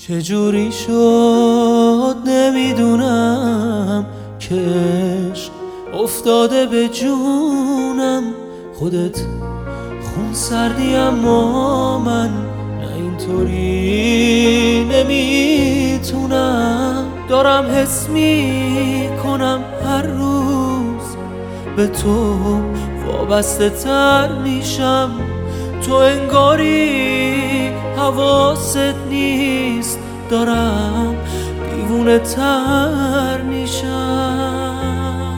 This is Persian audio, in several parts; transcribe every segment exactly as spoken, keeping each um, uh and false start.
چجوری شد نمیدونم که عشق افتاده به جونم. خودت خون سردی اما من نه اینطوری نمیتونم. دارم حس میکنم هر روز به تو وابسته تر میشم. تو انگاری حواست نیست، دارم دیوونه تر میشم.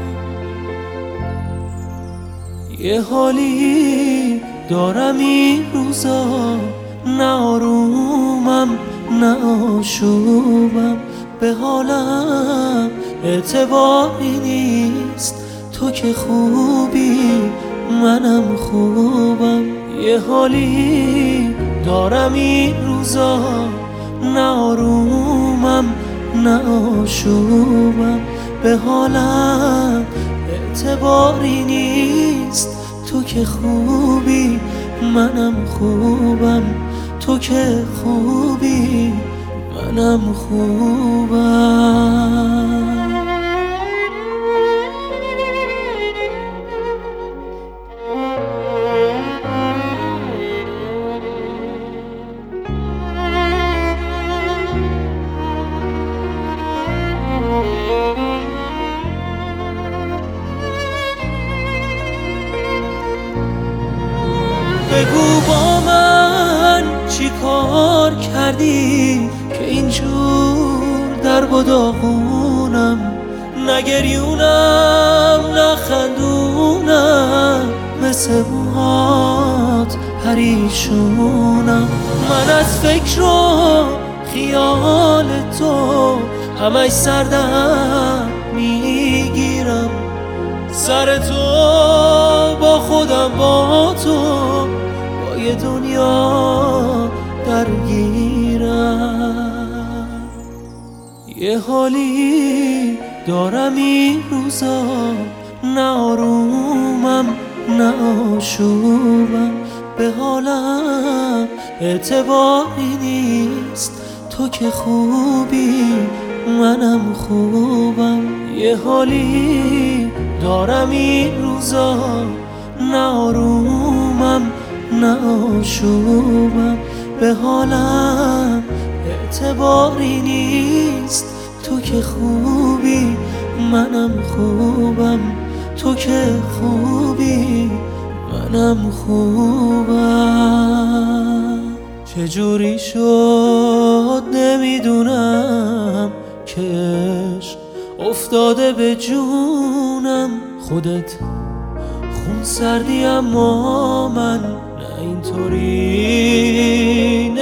یه حالی دارم این روزا، نه آرومم نه آشوبم. به حالم اعتباری نیست، تو که خوبی منم خوبم. یه حالی دارم این روزا، نه آرومم نه آشوبم. به حالم اعتباری نیست، تو که خوبی منم خوبم. تو که خوبی منم خوبم. بگو با من چی کار کردی که اینجور در و داغونم. نگریونم نخندونم، مثل موهات پریشونم. من از فکر و خیال تو همش سردم میگیرم. سر تو با خودم با تو با یه دنیا درگیرم. یه حالی دارم این روزا، نه آرومم نه آشوبم. به حالم اعتباری نیست، تو که خوبی منم خوبم. یه حالی دارم این روزا، نه آرومم نه آشوبم. به حالم اعتباری نیست، تو که خوبی منم خوبم. تو که خوبی منم خوبم. چجوری شد نمیدونم که عشق افتاده به جونم. خودت خون سردی اما من نه اینطوری